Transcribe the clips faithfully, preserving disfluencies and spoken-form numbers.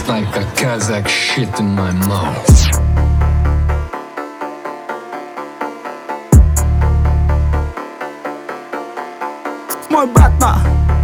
Tastes like a Kazakh shit in my mouth. Мой брат на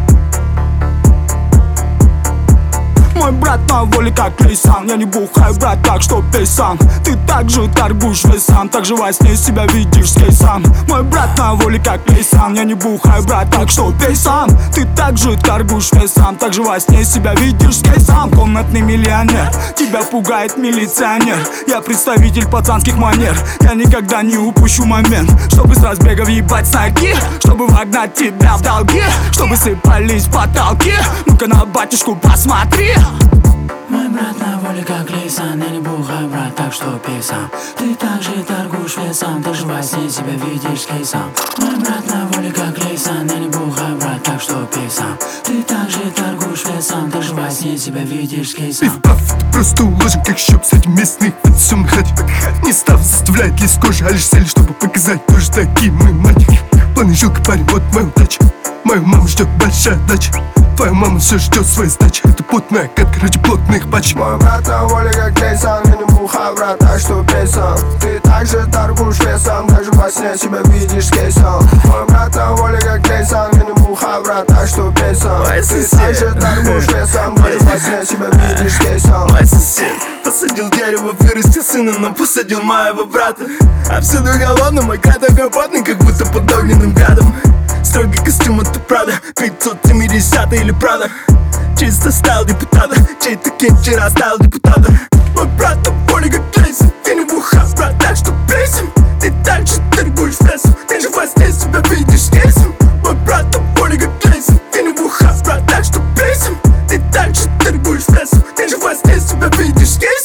Мой брат на воле как Лейсан. Я не бухаю, брат, так что пей сам. Ты также торгуешь весам, так же во сне себя видишь с кейсом. Мой брат на воле как Лейсан. Я не бухаю, брат, так что пей сам. Ты также торгуешь весам, так же во сне себя видишь с кейсом. Комнатный миллионер, тебя пугает милиционер. Я представитель пацанских манер. Я никогда не упущу момент, чтобы с разбега въебать с ноги, чтобы вогнать тебя в долги, чтобы сыпались потолки. Ну-ка на батюшку посмотри. Мой брат на воле как Лейсан. Я не бухаю, брат, так что пей сам. Ты также торгуешь весом, ты же во сне себя видишь с кейсом. Мой брат на воле как Лейсан. Я не бухаю, брат, так что пей сам. Ты также торгуешь весом, ты же во сне себя видишь с кейсом. Пиф-паф, ты просто уложен как щеп среди местных подсемных хат. Не став заставлять лезть кожи, а лишь цель, чтобы показать тоже такие мы мать. Планы жилка, парень, вот моя удача. Мою маму ждет большая дача. Твоя мама все ждет своей сдачи. Это плотная катка ради плотных пачек. Мой брат на воле как Лейсан. Я не бухаю, брат, так что пей сам. Ты также торгуешь весом, даже во сне себя видишь с кейсом. Мой брат на воле как Лейсан. Я не бухаю, брат, так что пей сам. Ты также торгуешь весом, даже во сне себя видишь с кейсом. Мой сосед посадил дерево, вырастил сына, но посадил моего брата. Обсюду голодный, мой край такой потный, как будто под огненным гадом. Строгий костюм это Прада, пятьсот семьдесят или Прада. Чисто стайл депутата, чей-то кем вчера стал депутата. Мой брат на поле как Лейсан. Я не бухаю, брат, так что плесим. Ты также торгуешь весом, ты же во сне себя видишь с кейсом. Мой брат на поле как Лейсан. Я не бухаю, брат, так что плесим. Ты также торгуешь весом, ты же во сне себя видишь с кейсом.